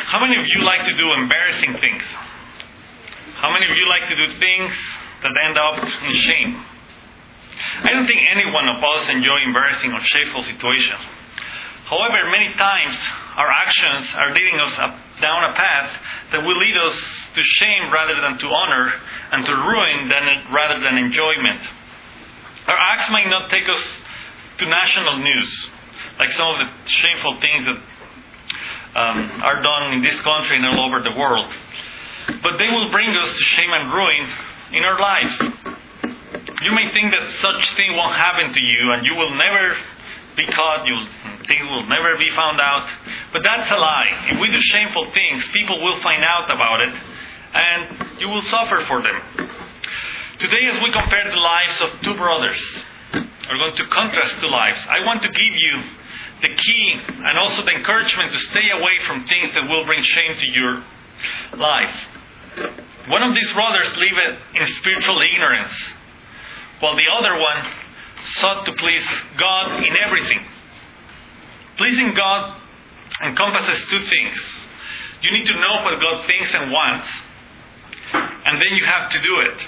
How many of you like to do embarrassing things? How many of you like to do things that end up in shame? I don't think any one of us enjoy embarrassing or shameful situations. However, many times our actions are leading us down a path that will lead us to shame rather than to honor, and to ruin rather than enjoyment. Our acts might not take us to national news, like some of the shameful things that are done in this country and all over the world. But they will bring us to shame and ruin in our lives. You may think that such thing won't happen to you and you will never be caught, things will never be found out. But that's a lie. If we do shameful things, people will find out about it and you will suffer for them. Today, as we compare the lives of two brothers, we're going to contrast two lives. I want to give you the key and also the encouragement to stay away from things that will bring shame to your life. One of these brothers lived in spiritual ignorance, while the other one sought to please God in everything. Pleasing God encompasses two things. You need to know what God thinks and wants, and then you have to do it.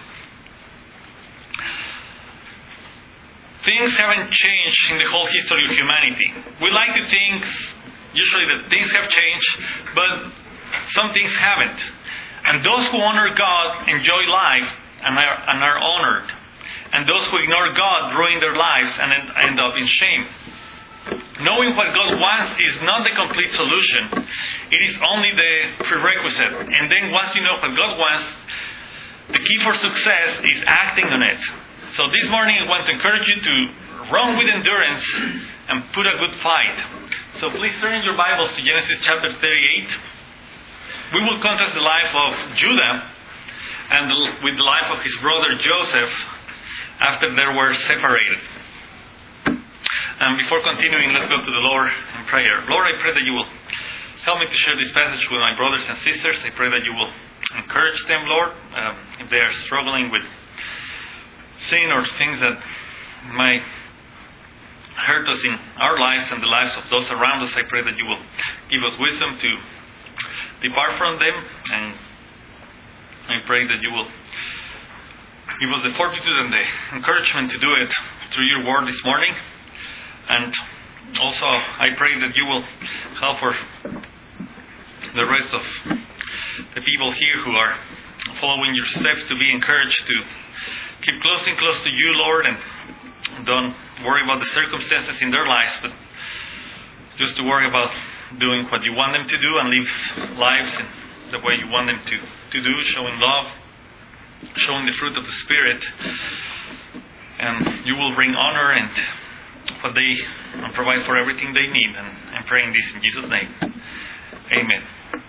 Things haven't changed in the whole history of humanity. We like to think usually that things have changed, but some things haven't. And those who honor God enjoy life and are honored. And those who ignore God ruin their lives and end up in shame. Knowing what God wants is not the complete solution. It is only the prerequisite. And then once you know what God wants, the key for success is acting on it. So this morning I want to encourage you to run with endurance and put a good fight. So please turn in your Bibles to Genesis chapter 38. We will contrast the life of Judah and with the life of his brother Joseph after they were separated. And before continuing, let's go to the Lord in prayer. Lord, I pray that you will help me to share this passage with my brothers and sisters. I pray that you will encourage them, Lord, if they are struggling with sin or things that might hurt us in our lives and the lives of those around us. I pray that you will give us wisdom to depart from them, and I pray that you will give us the fortitude and the encouragement to do it through your word this morning. And also I pray that you will help for the rest of the people here who are following your steps to be encouraged to keep close to you, Lord, and don't worry about the circumstances in their lives, but just to worry about doing what you want them to do and live lives in the way you want them to do, showing love, showing the fruit of the Spirit. And you will bring honor and provide for everything they need. And I'm praying this in Jesus' name. Amen.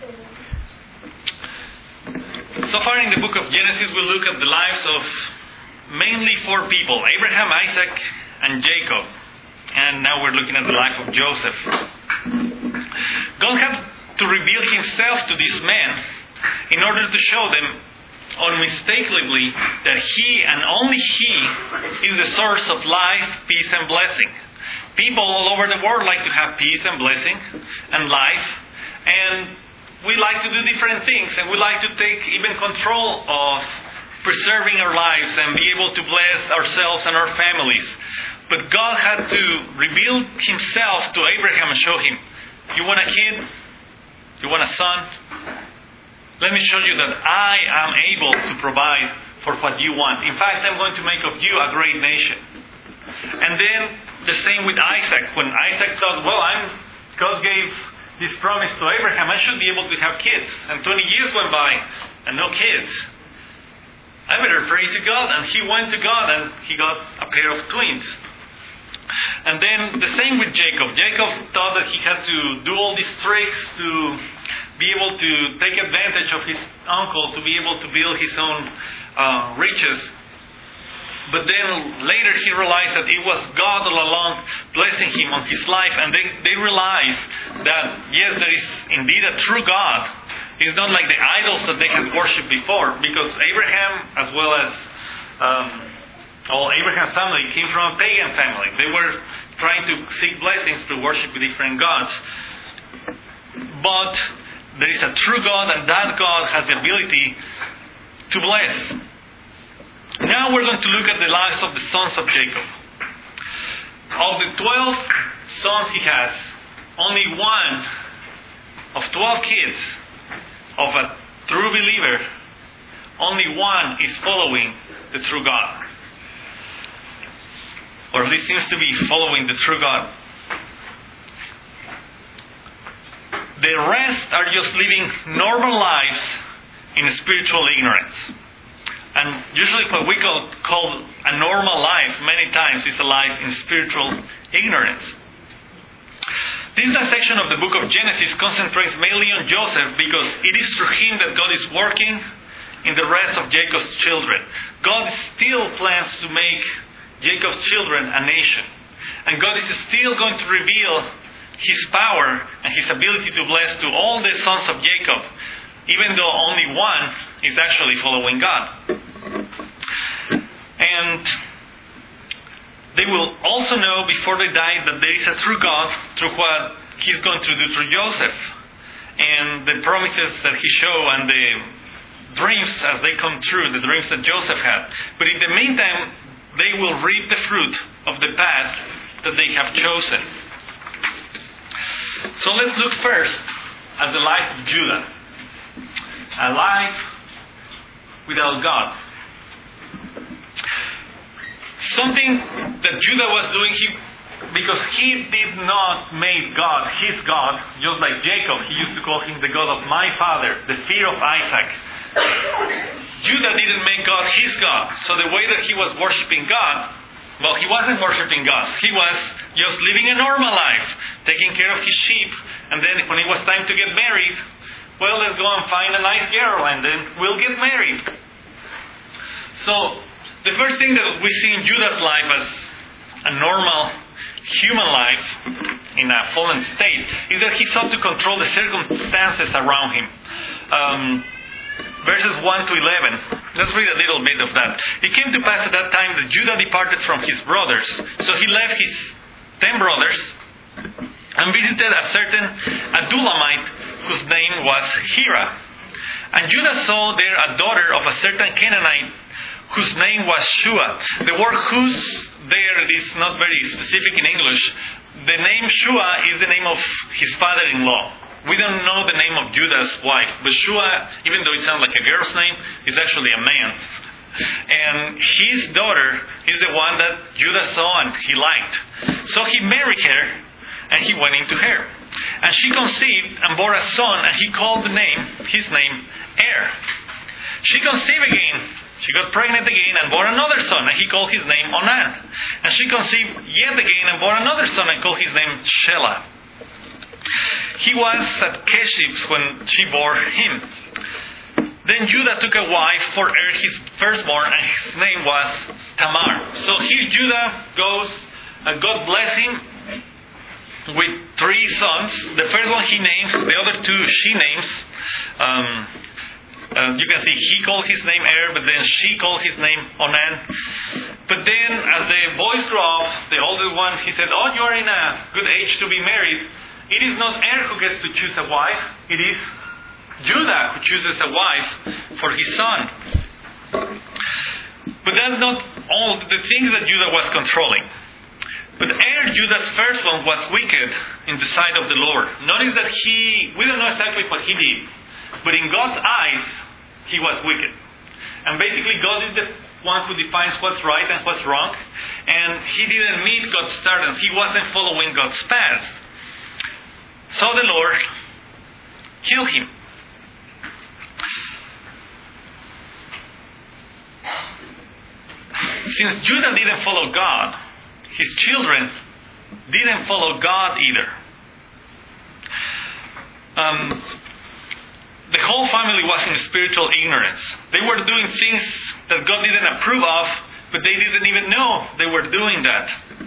So far in the book of Genesis, we look at the lives of mainly four people: Abraham, Isaac, and Jacob. And now we're looking at the life of Joseph. God had to reveal himself to these men in order to show them unmistakably that he and only he is the source of life, peace, and blessing. People all over the world like to have peace and blessing and life, and we like to do different things, and we like to take even control of preserving our lives and be able to bless ourselves and our families. But God had to reveal himself to Abraham and show him, you want a kid? You want a son? Let me show you that I am able to provide for what you want. In fact, I'm going to make of you a great nation. And then the same with Isaac. When Isaac thought, God gave this promise to Abraham, I should be able to have kids. And 20 years went by and no kids. I better pray to God. And he went to God and he got a pair of twins. And then the same with Jacob. Jacob thought that he had to do all these tricks to be able to take advantage of his uncle, to be able to build his own riches. But then later he realized that it was God all along blessing him on his life. And they realized that, yes, there is indeed a true God. It's not like the idols that they had worshipped before. Because Abraham, as well as Abraham's family, came from a pagan family. They were trying to seek blessings to worship different gods. But there is a true God, and that God has the ability to bless. Now we're going to look at the lives of the sons of Jacob. Of the 12 sons he has, only one of 12 kids of a true believer, only one is following the true God. Or at least seems to be following the true God. The rest are just living normal lives in spiritual ignorance. And usually what we call a normal life many times is a life in spiritual ignorance. This section of the book of Genesis concentrates mainly on Joseph because it is through him that God is working in the rest of Jacob's children. God still plans to make Jacob's children a nation. And God is still going to reveal His power and His ability to bless to all the sons of Jacob, even though only one is actually following God. And they will also know before they die that there is a true God through what He's going to do through Joseph. And the promises that He showed and the dreams as they come true, the dreams that Joseph had. But in the meantime, they will reap the fruit of the path that they have chosen. So let's look first at the life of Judah. A life without God. Something that Judah was doing, because he did not make God his God, just like Jacob, he used to call him the God of my father, the fear of Isaac. Judah didn't make God his God. So the way that he was worshipping God, well, he wasn't worshipping God. He was just living a normal life, taking care of his sheep, and then when it was time to get married, well, let's go and find a nice girl and then we'll get married. So the first thing that we see in Judah's life as a normal human life in a fallen state is that he sought to control the circumstances around him. Verses 1 to 11. Let's read a little bit of that. It came to pass at that time that Judah departed from his brothers. So he left his 10 brothers and visited a certain Adullamite whose name was Hira. And Judah saw there a daughter of a certain Canaanite whose name was Shua. The word whose there is not very specific in English. The name Shua is the name of his father-in-law. We don't know the name of Judah's wife, but Shua, even though it sounds like a girl's name, is actually a man. And his daughter is the one that Judah saw and he liked. So he married her and he went into her. And she conceived and bore a son, and he called his name Er. She conceived again. She got pregnant again and bore another son, and he called his name Onan. And she conceived yet again and bore another son, and called his name Shelah. He was at Keshiv when she bore him. Then Judah took a wife for Er, his firstborn, and his name was Tamar. So here Judah goes, and God bless him with 3 sons. The first one he names, the other 2 she names. You can see he called his name Er, but then she called his name Onan. But then as the boys grew up, the older one, he said, "Oh, you are in a good age to be married." It is not Er who gets to choose a wife. It is Judah who chooses a wife for his son. But that's not all the things that Judah was controlling. But Judah's first one, was wicked in the sight of the Lord. Notice that we don't know exactly what he did, but in God's eyes, he was wicked. And basically, God is the one who defines what's right and what's wrong. And he didn't meet God's standards. He wasn't following God's path. So the Lord killed him. Since Judah didn't follow God, his children didn't follow God either. The whole family was in spiritual ignorance. They were doing things that God didn't approve of, but they didn't even know they were doing that.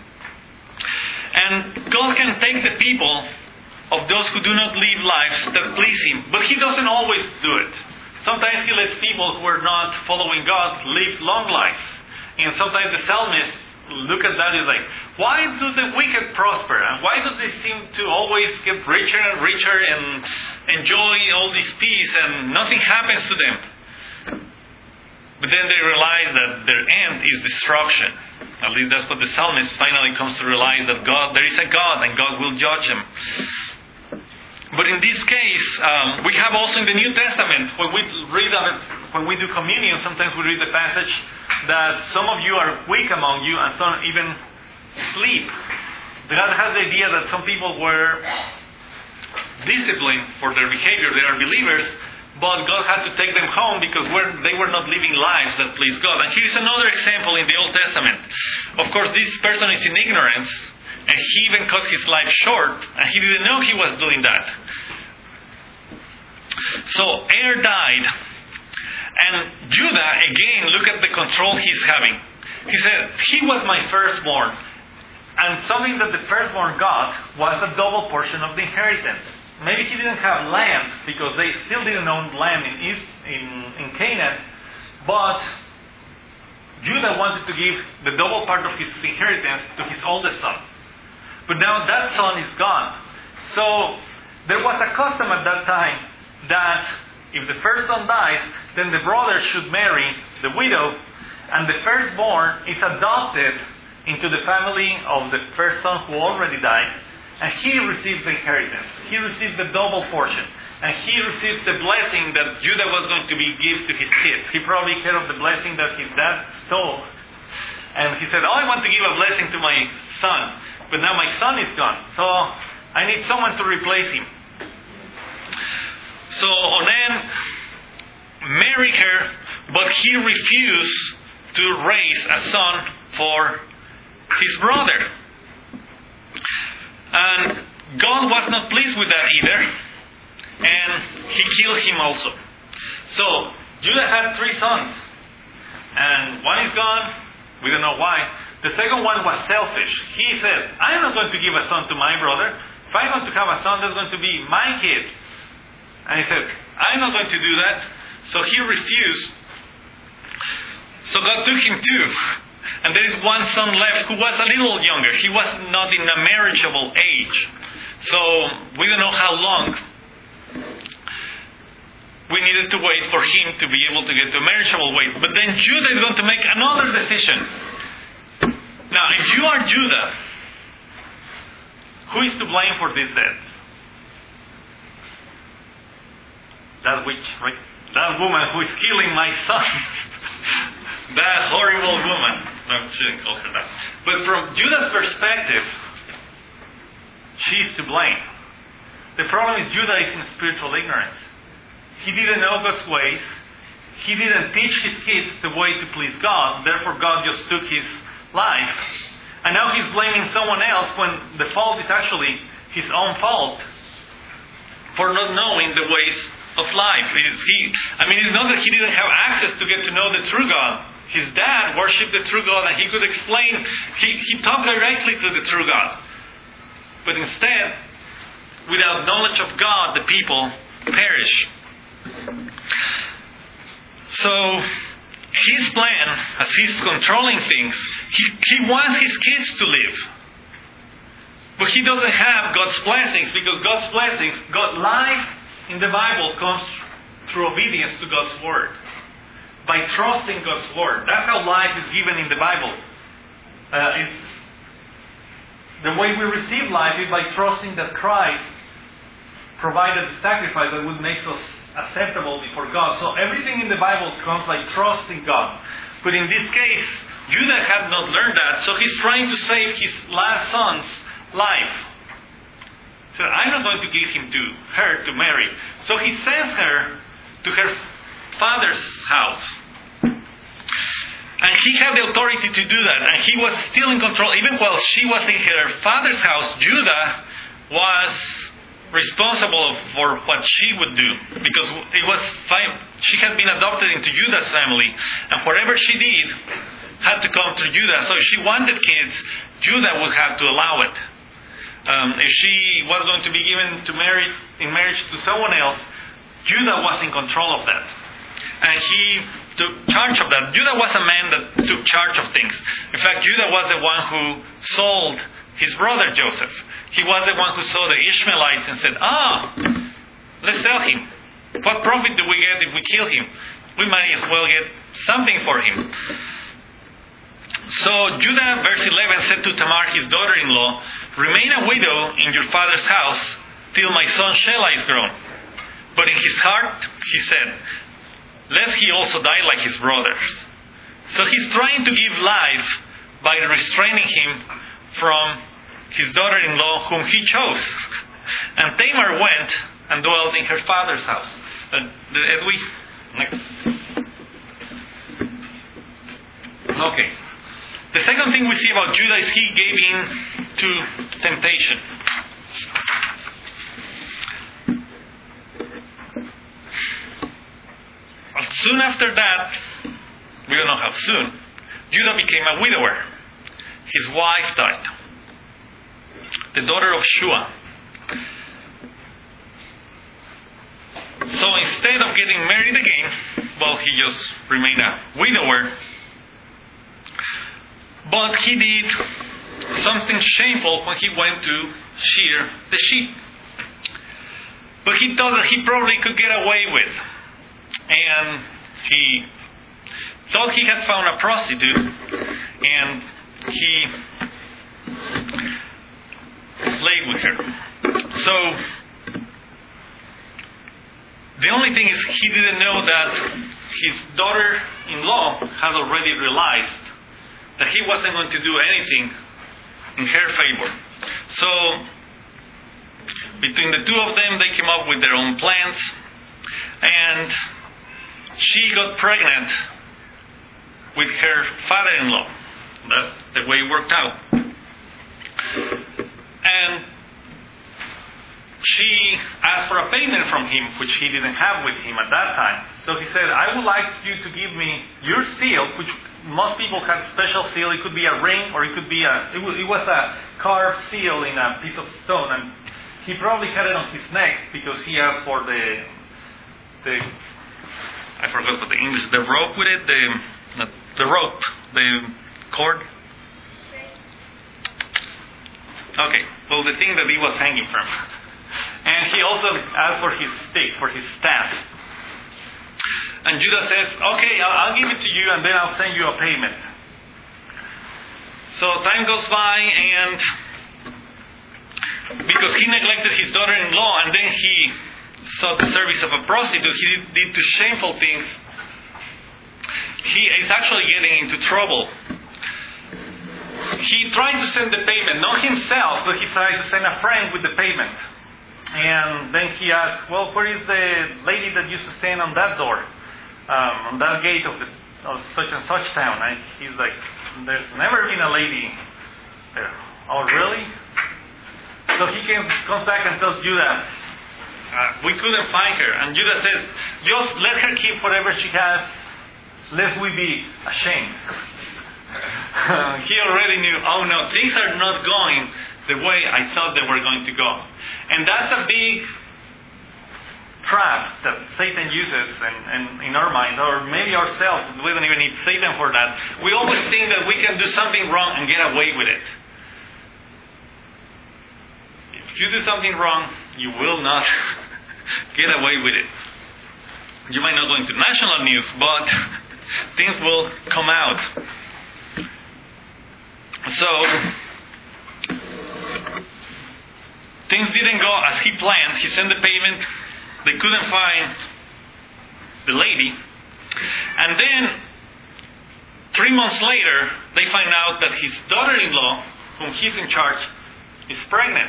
And God can take the people of those who do not live lives that please Him, but He doesn't always do it. Sometimes He lets people who are not following God live long lives. And sometimes the psalmist look at that is like, why do the wicked prosper? And why do they seem to always get richer and richer and enjoy all this peace and nothing happens to them? But then they realize that their end is destruction. At least that's what the psalmist finally comes to realize, that there is a God and God will judge them. But in this case, we have also in the New Testament, when we read of it, when we do communion, sometimes we read the passage that some of you are weak among you and some even sleep. God has the idea that some people were disciplined for their behavior. They are believers, but God had to take them home because they were not living lives that please God. And here's another example in the Old Testament. Of course, this person is in ignorance, and he even cut his life short, and he didn't know he was doing that. So Er died, and Judah, again, look at the control he's having. He said, he was my firstborn, and something that the firstborn got was a double portion of the inheritance. Maybe he didn't have land, because they still didn't own land in Canaan, but Judah wanted to give the double part of his inheritance to his oldest son. But now that son is gone. So there was a custom at that time that if the first son dies, then the brother should marry the widow, and the firstborn is adopted into the family of the first son who already died, and he receives the inheritance. He receives the double portion. And he receives the blessing that Judah was going to give to his kids. He probably heard of the blessing that his dad stole. And he said, I want to give a blessing to my son. But now my son is gone. So I need someone to replace him. So Onan married her, but he refused to raise a son for his brother. And God was not pleased with that either, and he killed him also. So Judah had 3 sons, and one is gone. We don't know why. The second one was selfish. He said, I'm not going to give a son to my brother. If I want to have a son, that's going to be my kid. And he said, I'm not going to do that. So he refused. So God took him too. And there is one son left who was a little younger. He was not in a marriageable age. So we don't know how long we needed to wait for him to be able to get to a marriageable weight. But then Judah is going to make another decision. Now, if you are Judah, who is to blame for this death? That witch, right? That woman who is killing my son. That horrible woman. No, I shouldn't call her that. But from Judah's perspective, she's to blame. The problem is Judah is in spiritual ignorance. He didn't know God's ways. He didn't teach his kids the way to please God. Therefore, God just took his life. And now he's blaming someone else when the fault is actually his own fault for not knowing the ways of life. It's not that he didn't have access to get to know the true God. His dad worshipped the true God, and he could explain. He talked directly to the true God. But instead, without knowledge of God, the people perish. So his plan, as he's controlling things, he wants his kids to live. But he doesn't have God's blessings, because God's blessings, life in the Bible comes through obedience to God's Word. By trusting God's Word. That's how life is given in the Bible. The way we receive life is by trusting that Christ provided the sacrifice that would make us acceptable before God. So everything in the Bible comes by trusting God. But in this case, Judah had not learned that, so he's trying to save his last son's life. So I'm not going to give him to her to marry. So he sends her to her father's house. And he had the authority to do that. And he was still in control. Even while she was in her father's house, Judah was responsible for what she would do. Because she had been adopted into Judah's family. And whatever she did had to come through Judah. So if she wanted kids, Judah would have to allow it. If she was going to be given in marriage to someone else, Judah was in control of that. And he took charge of that. Judah was a man that took charge of things. In fact, Judah was the one who sold his brother Joseph. He was the one who saw the Ishmaelites and said, let's sell him. What profit do we get if we kill him? We might as well get something for him. So Judah, verse 11, said to Tamar, his daughter-in-law, remain a widow in your father's house till my son Shelah is grown. But in his heart, he said, lest he also die like his brothers. So he's trying to give life by restraining him from his daughter-in-law whom he chose. And Tamar went and dwelt in her father's house. Next. Okay. The second thing we see about Judah is he gave in to temptation. Soon after that, we don't know how soon, Judah became a widower. His wife died, the daughter of Shua. So instead of getting married again, he just remained a widower. But he did something shameful when he went to shear the sheep. But he thought that he probably could get away with. And he thought he had found a prostitute, and he played with her. So the only thing is he didn't know that his daughter-in-law had already realized that he wasn't going to do anything in her favor. So between the two of them, they came up with their own plans, and she got pregnant with her father-in-law. That's the way it worked out. And she asked for a payment from him, which he didn't have with him at that time. So he said, I would like you to give me your seal, which most people have special seal. It could be a ring, or it could be it was a carved seal in a piece of stone. And he probably had it on his neck because he asked for the I forgot what the English, the rope with it, the rope, the cord. Okay, well, the thing that he was hanging from. And he also asked for his stick, for his staff. And Judah says, okay, I'll give it to you and then I'll send you a payment. So time goes by, and because he neglected his daughter-in-law and then he sought the service of a prostitute, he did two shameful things. He is actually getting into trouble. He tried to send the payment, not himself, but he tried to send a friend with the payment. And then he asked, well, where is the lady that used to stand on that door, on that gate of such and such town? And he's like, there's never been a lady there. Oh, really? So he comes back and tells Judah, we couldn't find her. And Judah says, just let her keep whatever she has, lest we be ashamed. He already knew, oh no, things are not going the way I thought they were going to go. And that's a big trap that Satan uses in our minds, or maybe ourselves. We don't even need Satan for that. We always think that we can do something wrong and get away with it. If you do something wrong, you will not get away with it. You might not go into national news, but things will come out. So things didn't go as he planned. He sent the payment. They couldn't find the lady. And then 3 months later, they find out that his daughter-in-law, whom he's in charge, is pregnant.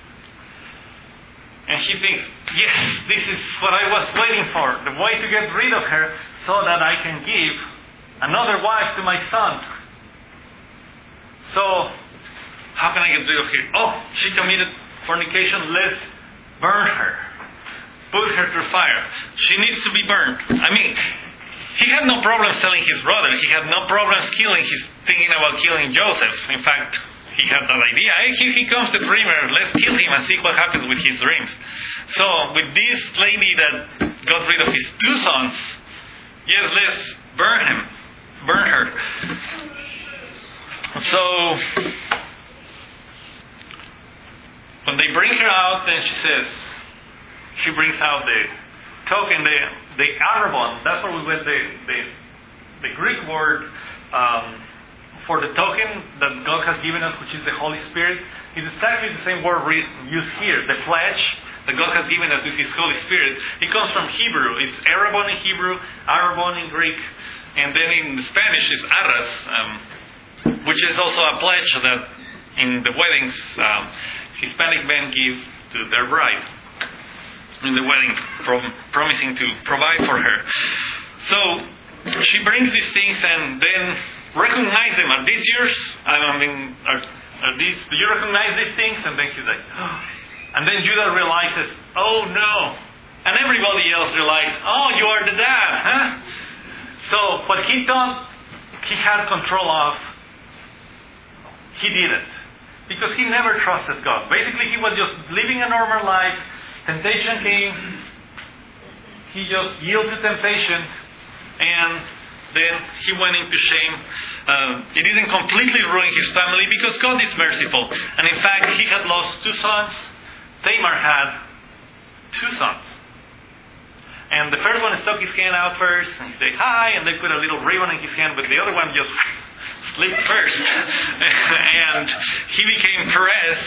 And he thinks, yes, this is what I was waiting for. The way to get rid of her so that I can give another wife to my son. So, how can I get rid of her? Oh, she committed fornication. Let's burn her. Put her through fire. She needs to be burned. I mean, he had no problem selling his brother. He had no problem thinking about killing Joseph. In fact, he had that idea. Hey, here he comes, the dreamer. Let's kill him and see what happens with his dreams. So, with this lady that got rid of his 2 sons, yes, let's burn her. So when they bring her out, then she brings out the token, the arrabon. That's where we get the Greek word for the token that God has given us, which is the Holy Spirit. It's exactly the same word used here, the pledge that God has given us with His Holy Spirit. It comes from Hebrew. It's arrabon in Hebrew, arrabon in Greek, and then in Spanish it's arras, which is also a pledge that in the weddings Hispanic men give to their bride in the wedding, promising to provide for her. So she brings these things and then recognize them. Are these yours? Are these? Do you recognize these things? And then she's like, oh. And then Judah realizes, oh no. And everybody else realizes, oh, you are the dad, huh? So what he thought he had control of, he didn't. Because he never trusted God. Basically, he was just living a normal life. Temptation came. He just yielded to temptation. And then he went into shame. It didn't completely ruin his family because God is merciful. And in fact, he had lost 2 sons. Tamar had 2 sons. And the first one stuck his hand out first and said hi, and they put a little ribbon in his hand, but the other one just slipped first. And he became Fares.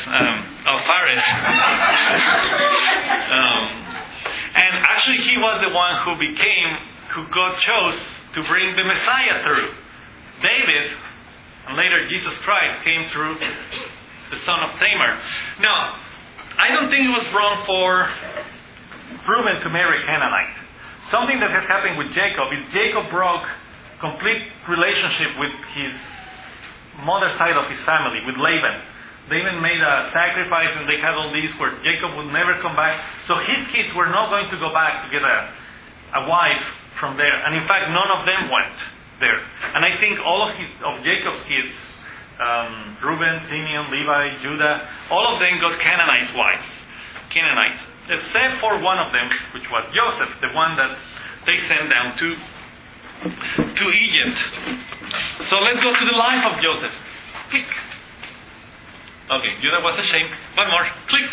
And actually he was the one who God chose to bring the Messiah through. David, and later Jesus Christ, came through the son of Tamar. Now, I don't think it was wrong for Reuben to marry Canaanite. Something that has happened with Jacob is Jacob broke complete relationship with his mother's side of his family, with Laban. They even made a sacrifice and they had all these where Jacob would never come back. So his kids were not going to go back to get a wife from there. And in fact, none of them went there. And I think all of Jacob's kids, Reuben, Simeon, Levi, Judah, all of them got Canaanite wives. Canaanites. Except for one of them, which was Joseph, the one that they sent down to Egypt. So let's go to the life of Joseph. Click. Okay, Judah was ashamed. One more. Click.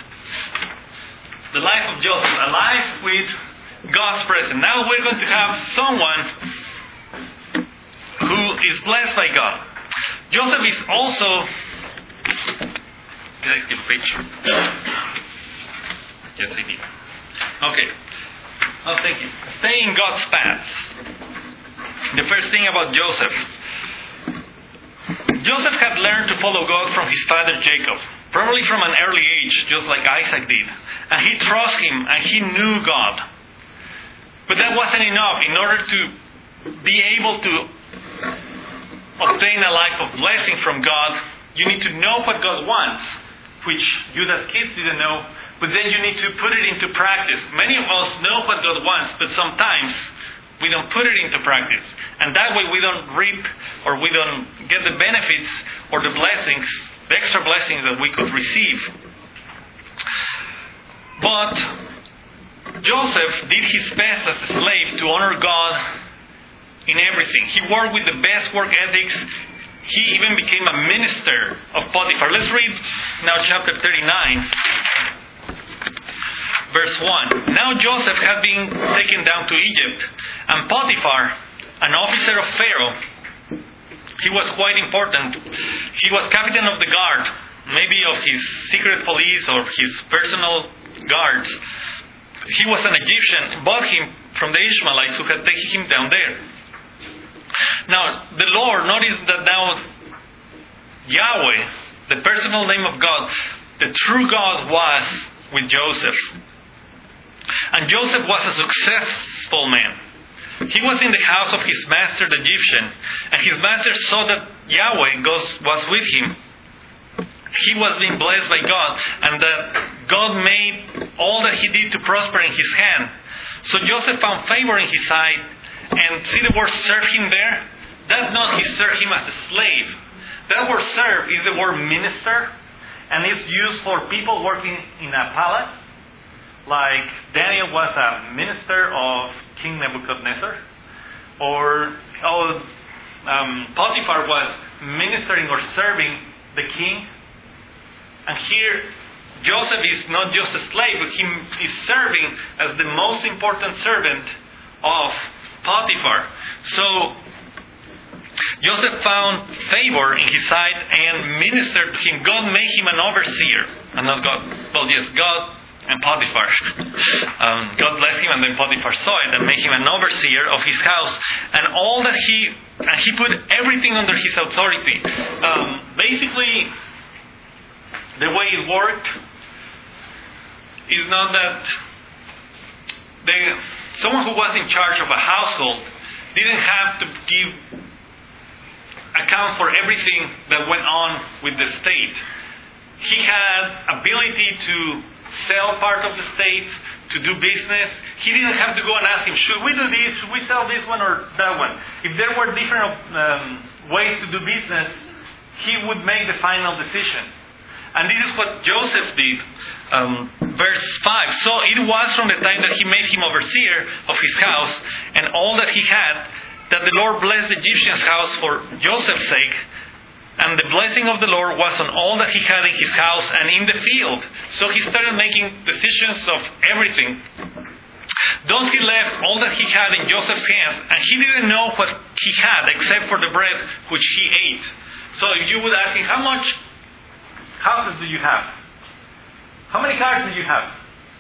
The life of Joseph. A life with God's presence. Now we're going to have someone who is blessed by God. Joseph is also... Did I skip a page? Yes, I did. Okay. Oh, thank you. Stay in God's path. The first thing about Joseph. Joseph had learned to follow God from his father Jacob, probably from an early age, just like Isaac did. And he trusted him and he knew God. But that wasn't enough. In order to be able to obtain a life of blessing from God, you need to know what God wants, which Judah's kids didn't know. But then you need to put it into practice. Many of us know what God wants, but sometimes we don't put it into practice. And that way we don't reap or we don't get the benefits or the blessings, the extra blessings that we could receive. But Joseph did his best as a slave to honor God in everything. He worked with the best work ethics. He even became a minister of Potiphar. Let's read now chapter 39. Verse 1. Now Joseph had been taken down to Egypt, and Potiphar, an officer of Pharaoh, he was quite important. He was captain of the guard, maybe of his secret police or his personal guards. He was an Egyptian, bought him from the Ishmaelites who had taken him down there. Now, the Lord, notice that now Yahweh, the personal name of God, the true God was with Joseph. And Joseph was a successful man. He was in the house of his master, the Egyptian, and his master saw that Yahweh was with him. He was being blessed by God, and that God made all that he did to prosper in his hand. So Joseph found favor in his sight, and see the word serve him there? That's not he served him as a slave. That word serve is the word minister, and it's used for people working in a palace. Like Daniel was a minister of King Nebuchadnezzar. or Potiphar was ministering or serving the king. And here, Joseph is not just a slave, but he is serving as the most important servant of Potiphar. So, Joseph found favor in his sight and ministered to him. God made him an overseer. And not God, well, yes, God and Potiphar. God blessed him, and then Potiphar saw it and made him an overseer of his house. And all that he put everything under his authority. Basically, the way it worked is not that someone who was in charge of a household didn't have to give accounts for everything that went on with the state. He had ability to sell part of the state, to do business. He didn't have to go and ask him, should we do this, should we sell this one or that one? If there were different ways to do business, he would make the final decision. And this is what Joseph did. Verse 5. So it was from the time that he made him overseer of his house and all that he had, that the Lord blessed the Egyptian's house for Joseph's sake. And the blessing of the Lord was on all that he had in his house and in the field. So he started making decisions of everything. Thus he left all that he had in Joseph's hands, and he didn't know what he had except for the bread which he ate. So if you would ask him, how much houses do you have? How many cars do you have?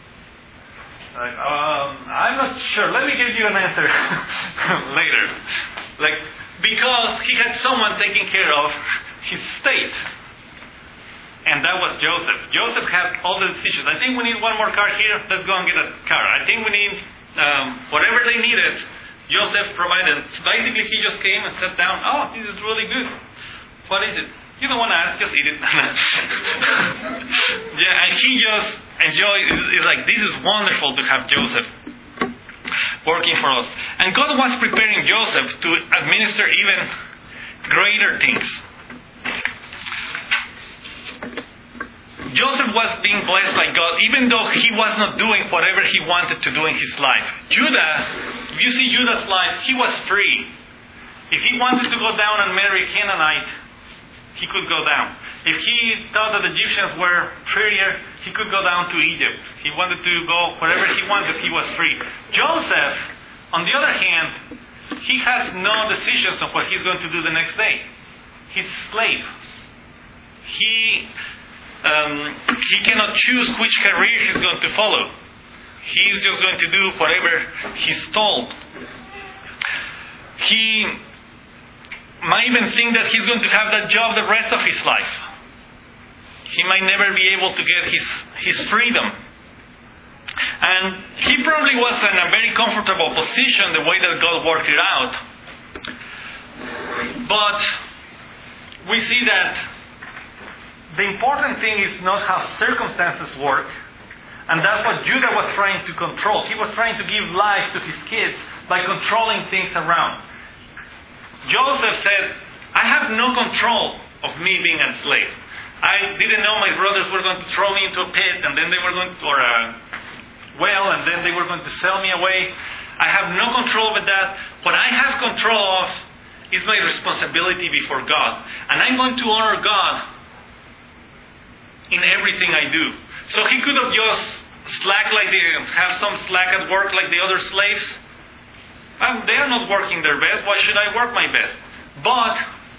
I'm not sure. Let me give you an answer later. Because he had someone taking care of his state. And that was Joseph. Joseph had all the decisions. I think we need one more car here. Let's go and get a car. I think we need whatever they needed. Joseph provided. Basically, he just came and sat down. Oh, this is really good. What is it? You don't want to ask, just eat it. Yeah, and he just enjoyed. It's like, this is wonderful to have Joseph working for us. And God was preparing Joseph to administer even greater things. Joseph was being blessed by God, even though he was not doing whatever he wanted to do in his life. Judah, if you see Judah's life, he was free. If he wanted to go down and marry a Canaanite, he could go down. If he thought that the Egyptians were prettier, he could go down to Egypt. He wanted to go wherever he wanted, he was free. Joseph, on the other hand, he has no decisions on what he's going to do the next day. He's a slave. He cannot choose which career he's going to follow. He's just going to do whatever he's told. He might even think that he's going to have that job the rest of his life. He might never be able to get his freedom. And he probably was in a very comfortable position the way that God worked it out. But we see that the important thing is not how circumstances work. And that's what Judah was trying to control. He was trying to give life to his kids by controlling things around. Joseph said, I have no control of me being a slave. I didn't know my brothers were going to throw me into a pit, and then they were going to, or a well, and then they were going to sell me away. I have no control over that. What I have control of is my responsibility before God. And I'm going to honor God in everything I do. So he could have just have some slack at work like the other slaves. They are not working their best. Why should I work my best? But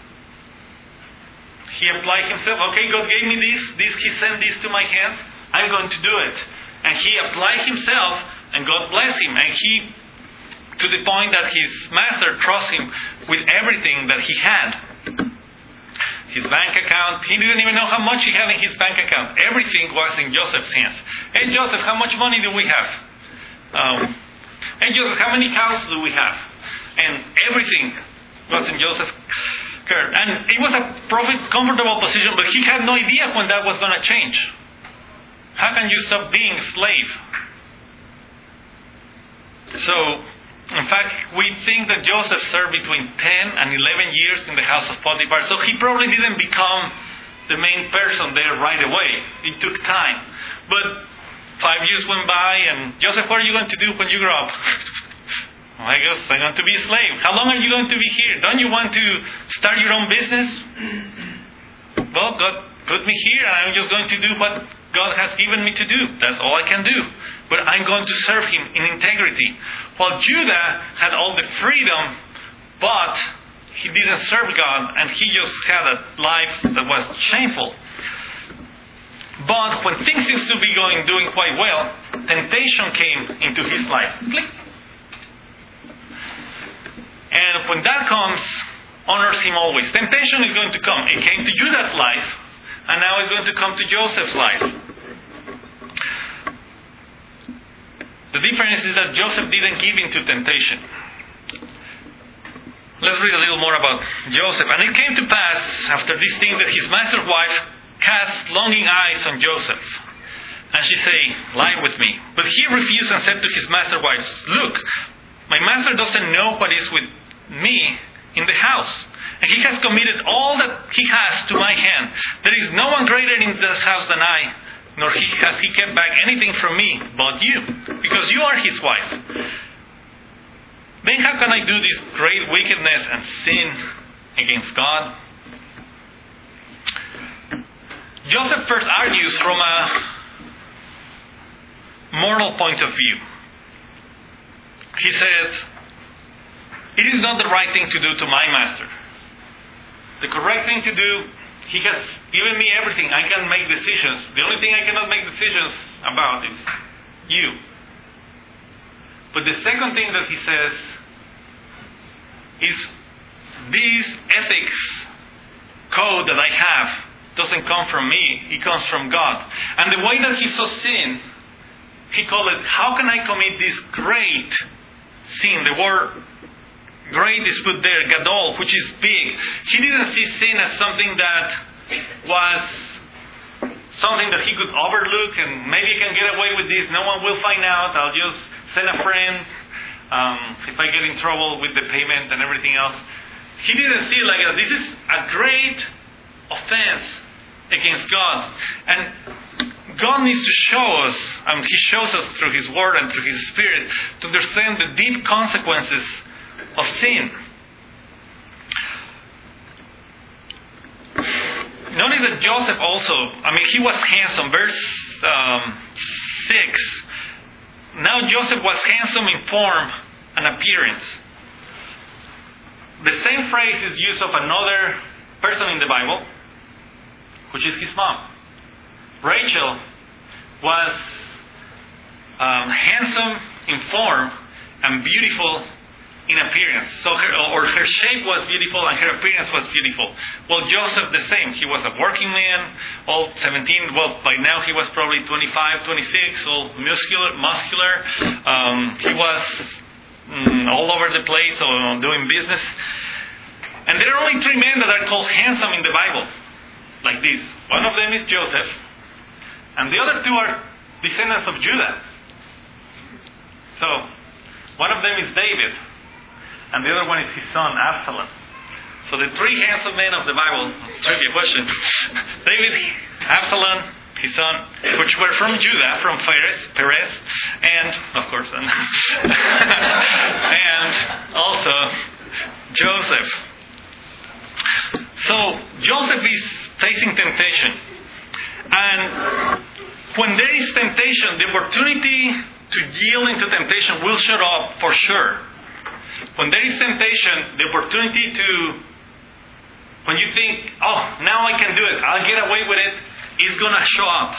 he applied himself. Okay, God gave me this. He sent this to my hands. I'm going to do it. And he applied himself, and God blessed him. And he, to the point that his master trusts him with everything that he had. His bank account, he didn't even know how much he had in his bank account. Everything was in Joseph's hands. Hey Joseph, how much money do we have? Hey Joseph, how many cows do we have? And everything was in Joseph's care. And it was a comfortable position, but he had no idea when that was going to change. How can you stop being a slave? So, in fact, we think that Joseph served between 10 and 11 years in the house of Potiphar. So he probably didn't become the main person there right away. It took time. But 5 years went by, and Joseph, what are you going to do when you grow up? I guess I'm going to be a slave. How long are you going to be here? Don't you want to start your own business? Well, God put me here and I'm just going to do what God has given me to do. That's all I can do. But I'm going to serve Him in integrity. While Judah had all the freedom, but he didn't serve God and he just had a life that was shameful. But when things seems to be doing quite well, temptation came into his life. Click. And when that comes, honors him always. Temptation is going to come. It came to Judah's life, and now it's going to come to Joseph's life. The difference is that Joseph didn't give in to temptation. Let's read a little more about Joseph. And it came to pass, after this thing, that his master's wife cast longing eyes on Joseph. And she said, lie with me. But he refused and said to his master's wife, look, my master doesn't know what is with me in the house. And he has committed all that he has to my hand. There is no one greater in this house than I, nor has he kept back anything from me but you, because you are his wife. Then how can I do this great wickedness and sin against God? Joseph first argues from a moral point of view. He says, it is not the right thing to do to my master. The correct thing to do, he has given me everything. I can make decisions. The only thing I cannot make decisions about is you. But the second thing that he says is, this ethics code that I have doesn't come from me, it comes from God. And the way that he saw sin, he called it, how can I commit this great sin? The word great is put there, gadol, which is big. He didn't see sin as something that was something that he could overlook and maybe I can get away with this, no one will find out, I'll just send a friend if I get in trouble with the payment and everything else. He didn't see it like that. This is a great offense against God. And God needs to show us, and He shows us through His Word and through His Spirit, to understand the deep consequences of sin. Notice that Joseph also, he was handsome. Verse 6. Now Joseph was handsome in form and appearance. The same phrase is used of another person in the Bible, which is his mom. Rachel was handsome in form and beautiful in appearance. So her shape was beautiful and her appearance was beautiful. Well, Joseph the same. He was a working man, all 17. Well, by now he was probably 25, 26, all muscular. He was all over the place, doing business. And there are only 3 men that are called handsome in the Bible, like this. One of them is Joseph, and the other 2 are descendants of Judah. So, one of them is David, and the other one is his son, Absalom. So the 3 handsome men of the Bible, trivia question, David, Absalom, his son, which were from Judah, from Perez, and, of course, and also Joseph. So Joseph is facing temptation. And when there is temptation, the opportunity to yield into temptation will show up for sure. When there is temptation, the opportunity to, when you think, oh, now I can do it, I'll get away with it, is going to show up.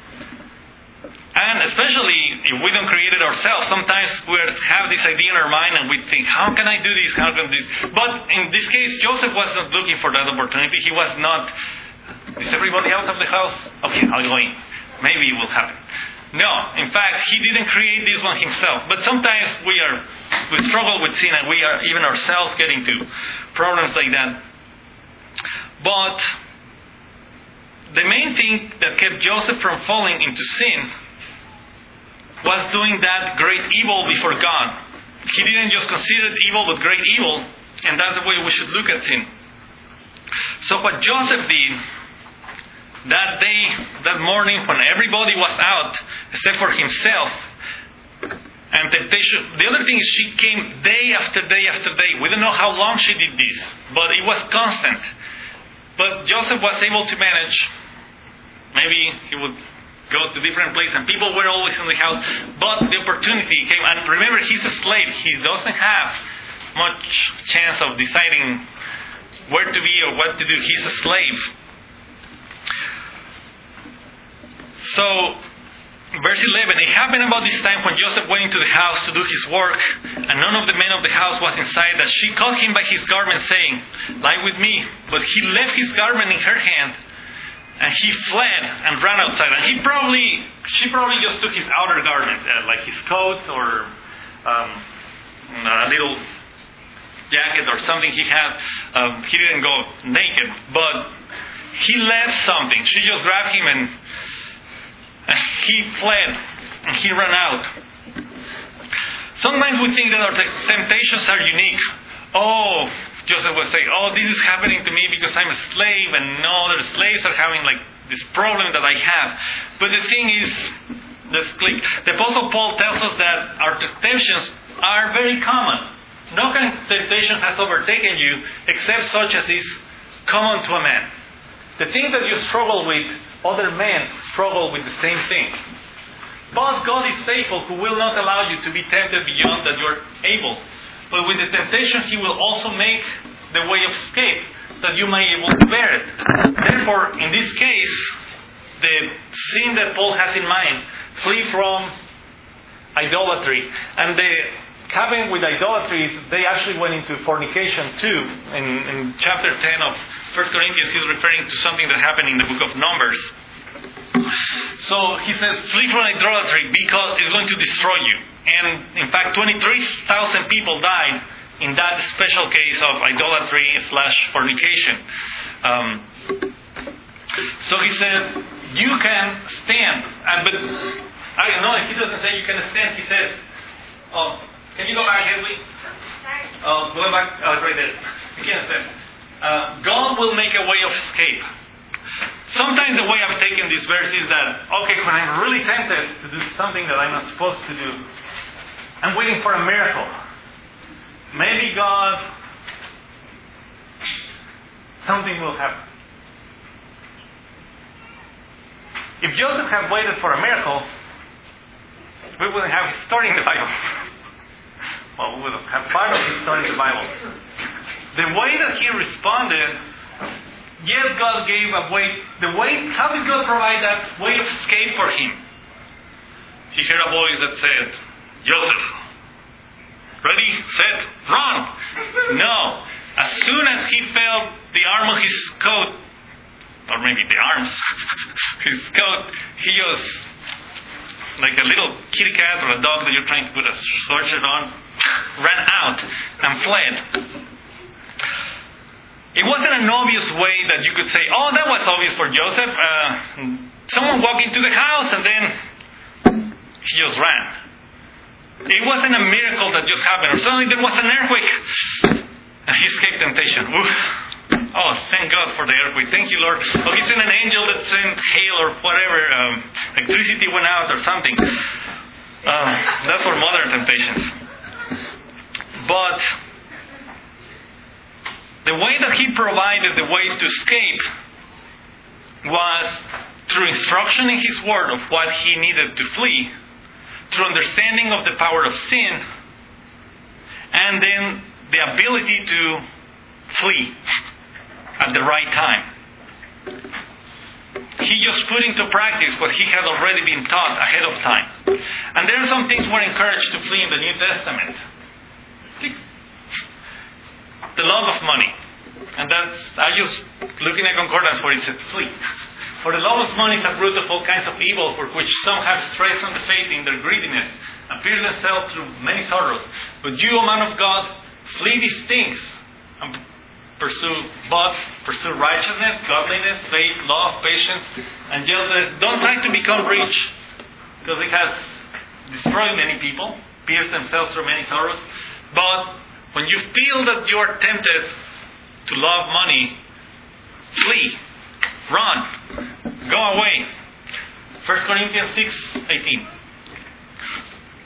And especially if we don't create it ourselves, sometimes we have this idea in our mind and we think, how can I do this? How can I do this? But in this case, Joseph was not looking for that opportunity. He was not, is everybody out of the house? Okay, I'll go in. Maybe it will happen. No, in fact, he didn't create this one himself. But sometimes we struggle with sin and we are even ourselves getting to problems like that. But the main thing that kept Joseph from falling into sin was doing that great evil before God. He didn't just consider evil, but great evil, and that's the way we should look at sin. So what Joseph did that day, that morning, when everybody was out, except for himself, And temptation, the other thing is she came day after day after day. We don't know how long she did this, but it was constant. But Joseph was able to manage. Maybe he would go to different places, and people were always in the house. But the opportunity came, and remember, he's a slave. He doesn't have much chance of deciding where to be or what to do. He's a slave. So, verse 11, it happened about this time when Joseph went into the house to do his work, and none of the men of the house was inside, that she caught him by his garment, saying, "Lie with me." But he left his garment in her hand, and he fled and ran outside. And she probably just took his outer garment, like his coat or a little jacket or something he had. He didn't go naked, but he left something. She just grabbed him and he fled and he ran out. Sometimes we think that our temptations are unique. Oh, Joseph would say, "Oh, this is happening to me because I'm a slave, and no other slaves are having like this problem that I have." But the thing is, let's click. The Apostle Paul tells us that our temptations are very common. No kind of temptation has overtaken you except such as is common to a man. The thing that you struggle with, other men struggle with the same thing. But God is faithful, who will not allow you to be tempted beyond that you are able. But with the temptations, He will also make the way of escape, so that you may be able to bear it. Therefore, in this case, the sin that Paul has in mind, flee from idolatry. And the having with idolatry, they actually went into fornication too. In chapter 10 of 1 Corinthians, he's referring to something that happened in the book of Numbers. So he says, flee from idolatry because it's going to destroy you. And in fact, 23,000 people died in that special case of idolatry/fornication. So he said, you can stand. But I don't know, he doesn't say you can stand. He says, can you go back, Hedwig? Go back right there. You can't stand. God will make a way of escape. Sometimes the way I've taken this verse is that, okay, when I'm really tempted to do something that I'm not supposed to do, I'm waiting for a miracle. Maybe God, something will happen. If Joseph had waited for a miracle, we wouldn't have his story in the Bible. Well, we would have part of his story in the Bible. The way that he responded, yes, God gave a way. How did God provide that way of escape for him? He heard a voice that said, Joseph, ready, set, run. No. As soon as he felt the arm of his coat, or maybe the arms, his coat, he just, like a little kitty cat or a dog that you're trying to put a sweatshirt on, ran out and fled. It wasn't an obvious way that you could say, oh, that was obvious for Joseph. Someone walked into the house and then he just ran. It wasn't a miracle that just happened. Or suddenly there was an earthquake and he escaped temptation. Oof. Oh, thank God for the earthquake. Thank you, Lord. Oh, he sent an angel that sent hail or whatever. Electricity went out or something. That's for modern temptations. But the way that he provided the way to escape was through instruction in his word of what he needed to flee, through understanding of the power of sin, and then the ability to flee at the right time. He just put into practice what he had already been taught ahead of time. And there are some things we're encouraged to flee in the New Testament. The love of money. And I just look in a concordance where it says flee. For the love of money is a root of all kinds of evil, for which some have strayed from the faith in their greediness, and pierced themselves through many sorrows. But you, O man of God, flee these things, and pursue righteousness, godliness, faith, love, patience, and gentleness. Don't try to become rich, because it has destroyed many people, pierced themselves through many sorrows. But when you feel that you are tempted to love money, flee, run, go away. 1 Corinthians 6:18.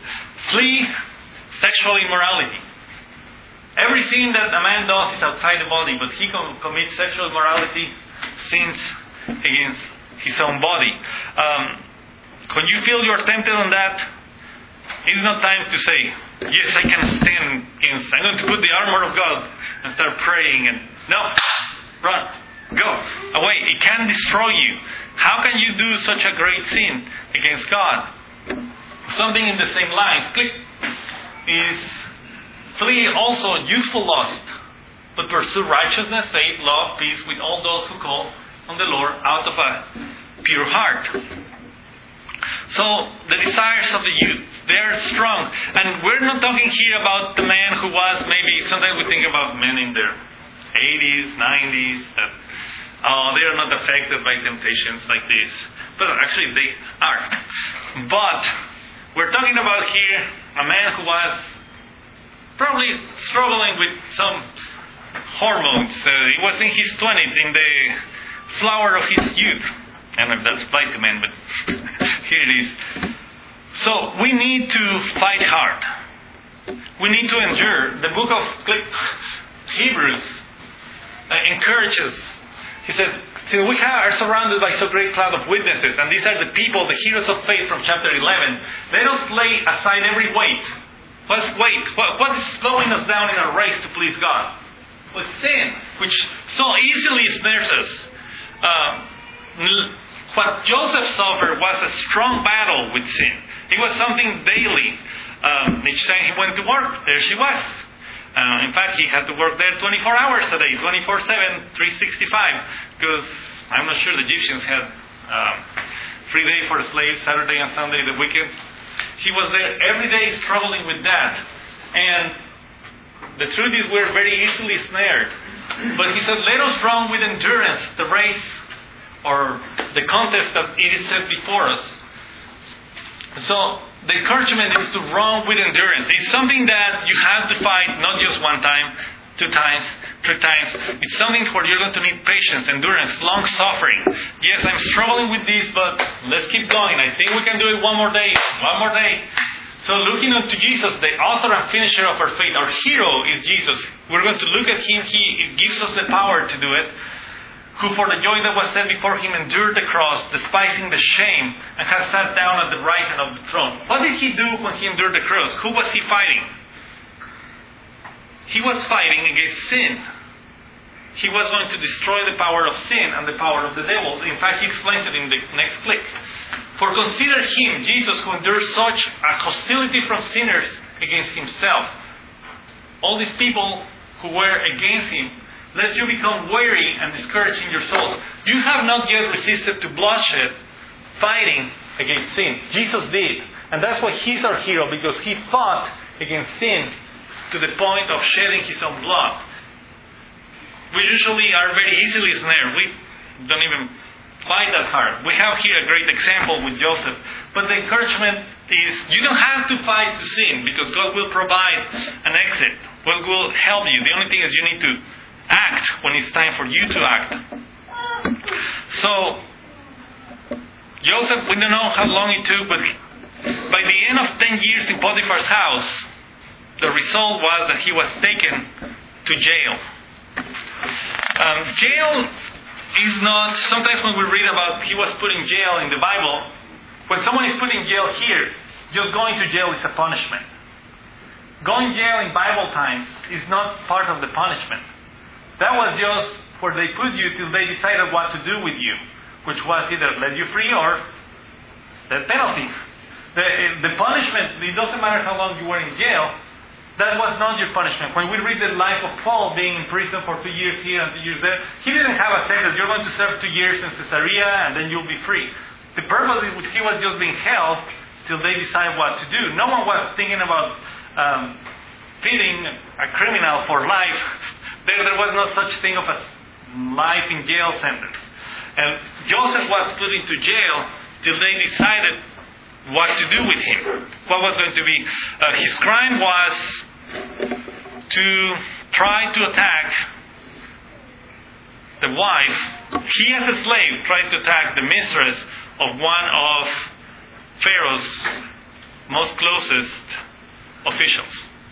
Flee sexual immorality. Every sin that a man does is outside the body, but he commits sexual immorality, sins against his own body. When you feel you're tempted on that, it's not time to say, yes, I can stand against, I'm going to put the armor of God and start praying. And no, run, go away. It can destroy you. How can you do such a great sin against God? Something in the same lines, is flee also youthful lust, but pursue righteousness, faith, love, peace with all those who call on the Lord out of a pure heart. So the desires of the youth, they're strong. And we're not talking here about the man who was, maybe sometimes we think about men in their 80s, 90s, that they are not affected by temptations like this. But actually they are. But we're talking about here a man who was probably struggling with some hormones. He was in his 20s, in the flower of his youth. I don't know if that's applied to men, but here it is. So we need to fight hard. We need to endure. The book of Hebrews encourages. He said, since we are surrounded by so great cloud of witnesses, and these are the people, the heroes of faith from chapter 11, let us lay aside every weight. What's weight? What is slowing us down in our race to please God? With sin, which so easily snares us. What Joseph suffered was a strong battle with sin. It was something daily. Each time he went to work, there she was. In fact, he had to work there 24 hours a day, 24/7, 365, because I'm not sure the Egyptians had free day for the slaves, Saturday and Sunday, the weekend. He was there every day struggling with that. And the truth is we're very easily snared. But he said, let us run with endurance the race or the contest that it is set before us. So the encouragement is to run with endurance. It's something that you have to fight not just one time, 2 times, 3 times. It's something where you're going to need patience, endurance, long suffering. Yes, I'm struggling with this, but let's keep going. I think we can do it one more day. So looking unto Jesus, the author and finisher of our faith, our hero is Jesus. We're going to look at Him. He gives us the power to do it. Who for the joy that was set before Him endured the cross, despising the shame, and has sat down at the right hand of the throne. What did He do when He endured the cross? Who was He fighting? He was fighting against sin. He was going to destroy the power of sin and the power of the devil. In fact, He explains it in the next clip. For consider Him, Jesus, who endured such a hostility from sinners against Himself. All these people who were against Him, lest you become weary and discouraged in your souls. You have not yet resisted to bloodshed, fighting against sin. Jesus did. And that's why He's our hero, because He fought against sin to the point of shedding His own blood. We usually are very easily snared. We don't even fight that hard. We have here a great example with Joseph. But the encouragement is, you don't have to fight to sin, because God will provide an exit. God will help you. The only thing is you need to act when it's time for you to act. So, Joseph, we don't know how long it took, but by the end of 10 years in Potiphar's house, the result was that he was taken to jail. Jail is not, sometimes when we read about he was put in jail in the Bible, when someone is put in jail here, just going to jail is a punishment. Going to jail in Bible times is not part of the punishment. That was just where they put you till they decided what to do with you, which was either let you free or the penalties. The punishment, it doesn't matter how long you were in jail, that was not your punishment. When we read the life of Paul being in prison for 2 years here and 2 years there, he didn't have a sentence. You're going to serve 2 years in Caesarea and then you'll be free. The purpose is he was just being held till they decide what to do. No one was thinking about feeding a criminal for life. There was not such thing of a life in jail sentence. And Joseph was put into jail till they decided what to do with him. What was going to be. His crime was to try to attack the wife. He as a slave tried to attack the mistress of one of Pharaoh's most closest officials.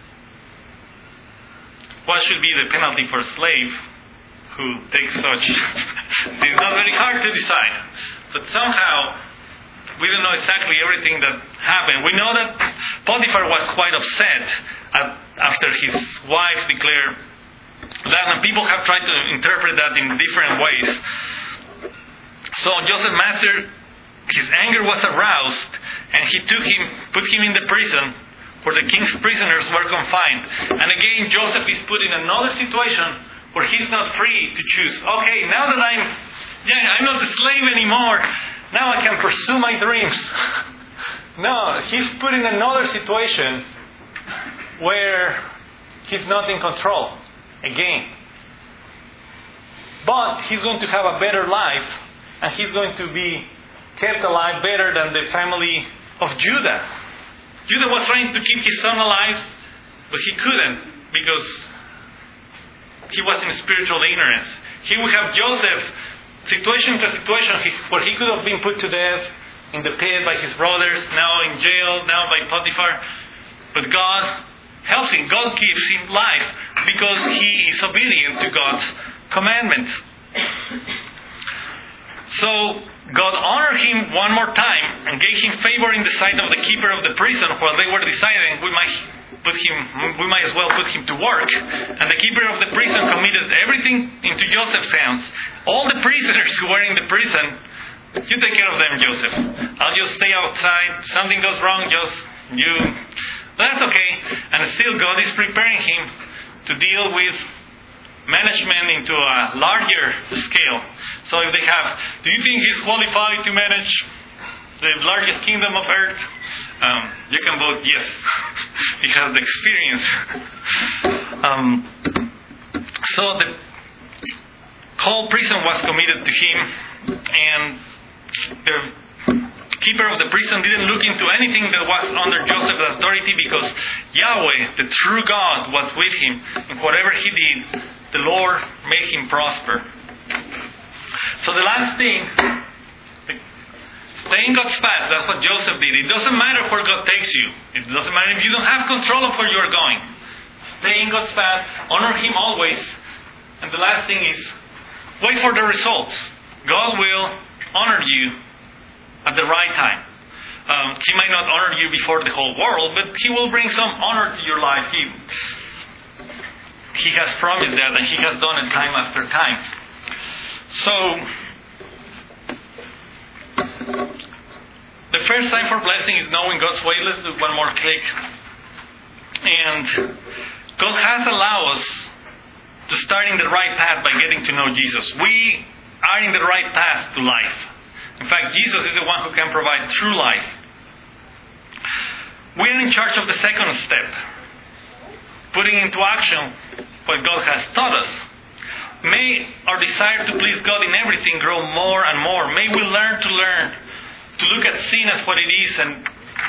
What should be the penalty for a slave who takes such? It's not very hard to decide. But somehow, we don't know exactly everything that happened. We know that Potiphar was quite upset after his wife declared that, and people have tried to interpret that in different ways. So Joseph mastered, his anger was aroused, and he put him in the prison where the king's prisoners were confined. And again, Joseph is put in another situation where he's not free to choose. Okay, now that I'm not a slave anymore, now I can pursue my dreams. No, he's put in another situation where he's not in control again. But he's going to have a better life, and he's going to be kept alive better than the family of Judah. Judah was trying to keep his son alive, but he couldn't because he was in spiritual ignorance. Here we have Joseph, situation to situation, where he could have been put to death in the pit by his brothers, now in jail, now by Potiphar. But God helps him. God gives him life because he is obedient to God's commandments. So God honored him one more time and gave him favor in the sight of the keeper of the prison while they were deciding we might as well put him to work. And the keeper of the prison committed everything into Joseph's hands. All the prisoners who were in the prison, you take care of them, Joseph. I'll just stay outside. Something goes wrong, that's okay. And still God is preparing him to deal with management into a larger scale. So if they have, do you think he's qualified to manage the largest kingdom of earth? You can vote yes. He has the experience. So the whole prison was committed to him, and the keeper of the prison didn't look into anything that was under Joseph's authority because Yahweh, the true God, was with him. And whatever he did, the Lord made him prosper. So the last thing, stay in God's path. That's what Joseph did. It doesn't matter where God takes you. It doesn't matter if you don't have control of where you're going. Stay in God's path. Honor Him always. And the last thing is, wait for the results. God will honor you at the right time. He might not honor you before the whole world, but He will bring some honor to your life. He has promised that, and He has done it time after time. So, the first sign for blessing is knowing God's way. Let's do one more click. And God has allowed us to start in the right path by getting to know Jesus. We are in the right path to life. In fact, Jesus is the one who can provide true life. We are in charge of the second step, putting into action what God has taught us. May our desire to please God in everything grow more and more. May we learn to look at sin as what it is and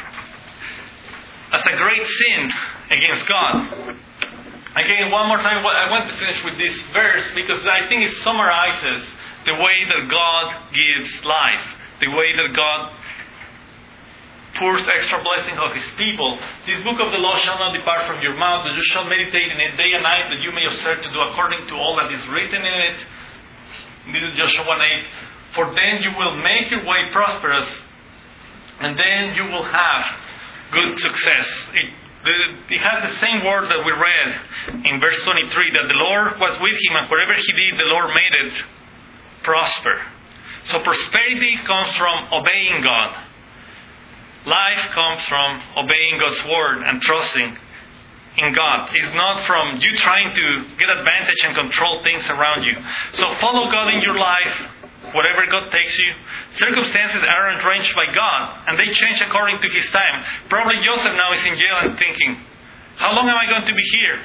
as a great sin against God. Again, one more time, I want to finish with this verse because I think it summarizes the way that God gives life, the way that God pours extra blessing of His people. This book of the law shall not depart from your mouth, but you shall meditate in it day and night, that you may observe to do according to all that is written in it. This is Joshua 1:8. For then you will make your way prosperous, and then you will have good success. It has the same word that we read in verse 23, that the Lord was with him, and wherever he did, the Lord made it prosper. So prosperity comes from obeying God. Life comes from obeying God's word and trusting in God. It's not from you trying to get advantage and control things around you. So follow God in your life, wherever God takes you. Circumstances are arranged by God, and they change according to His time. Probably Joseph now is in jail and thinking, how long am I going to be here?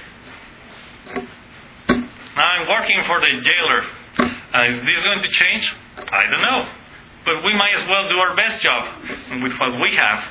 I'm working for the jailer. Is this going to change? I don't know. But we might as well do our best job with what we have.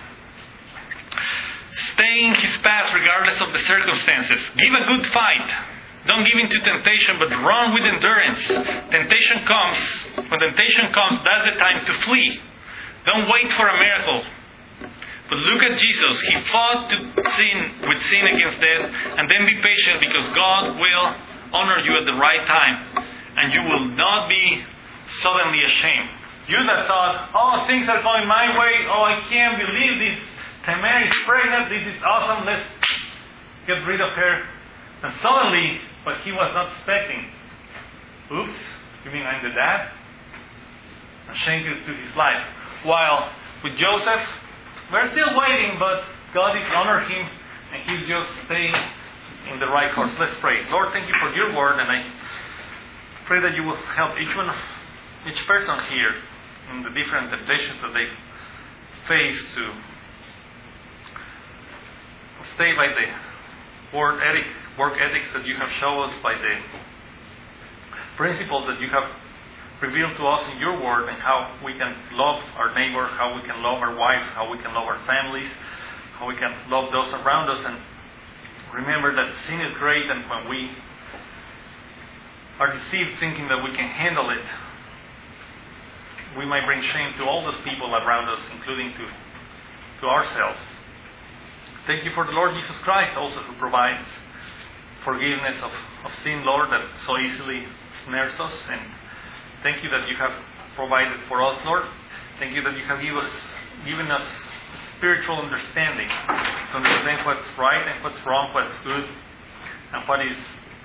Stay in His path regardless of the circumstances. Give a good fight. Don't give in to temptation, but run with endurance. Temptation comes. When temptation comes, that's the time to flee. Don't wait for a miracle. But look at Jesus. He fought to with sin against death, and then be patient because God will honor you at the right time, and you will not be suddenly ashamed. You that thought, oh, things are going my way, oh, I can't believe this. Tamara is pregnant, this is awesome, let's get rid of her. And suddenly, what he was not expecting, oops, you mean I'm the dad? And changes to his life. While with Joseph, we're still waiting, but God is honoring him, and he's just staying in the right course. Let's pray. Lord, thank you for your word, and I pray that you will help each person here in the different temptations that they face to stay by the work ethics that you have shown us, by the principles that you have revealed to us in your word, and how we can love our neighbor, how we can love our wives, how we can love our families, how we can love those around us, and remember that sin is great, and when we are deceived thinking that we can handle it, we might bring shame to all those people around us, including to ourselves. Thank you for the Lord Jesus Christ also, who provides forgiveness of sin, Lord, that so easily snares us. And thank you that you have provided for us, Lord. Thank you that you have given us spiritual understanding to understand what's right and what's wrong, what's good and what is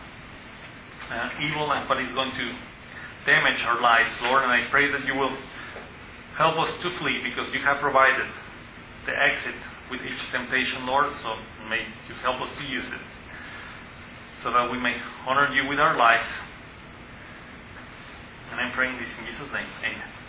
evil, and what is going to damage our lives, Lord. And I pray that you will help us to flee, because you have provided the exit with each temptation, Lord. So may you help us to use it, so that we may honor you with our lives. And I'm praying this in Jesus' name. Amen.